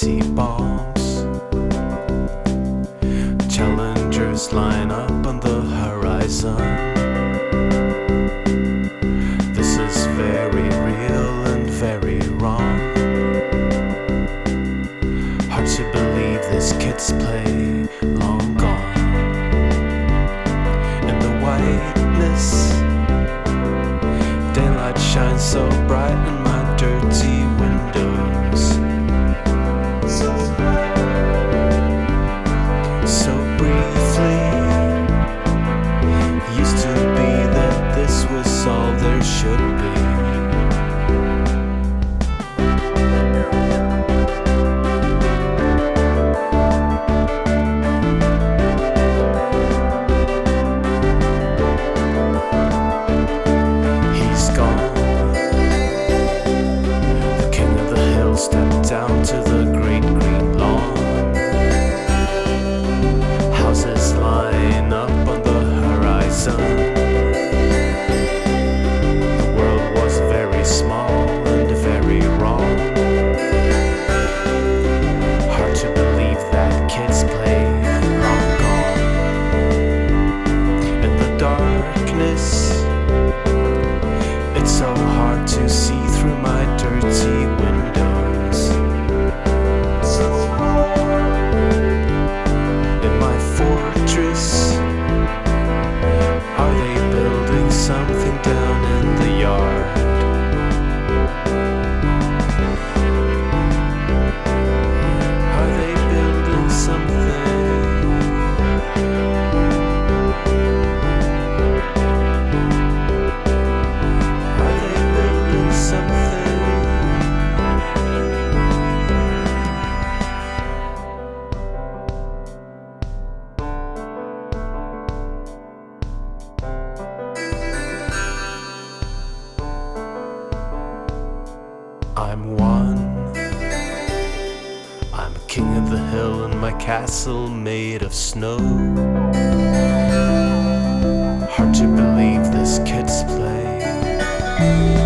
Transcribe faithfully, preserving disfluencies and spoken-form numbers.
see bombs. Challengers line up on the horizon. This is very real and very wrong. Hard to believe this kid's play long gone. In the whiteness, daylight shines so bright in my dirty windows. So briefly, used to be that this was all there should be. He's gone. The king of the hill stepped down to the great green lawn. Houses line up on the horizon. The world was very small and very wrong. Hard to believe that kids play long gone. In the darkness, it's so hard to see through my dirty windows. In my fortress, are they building something down in the yard? Are they building something? Are they building something? I'm one. I'm king of the hill in my castle made of snow. Hard to believe this kid's play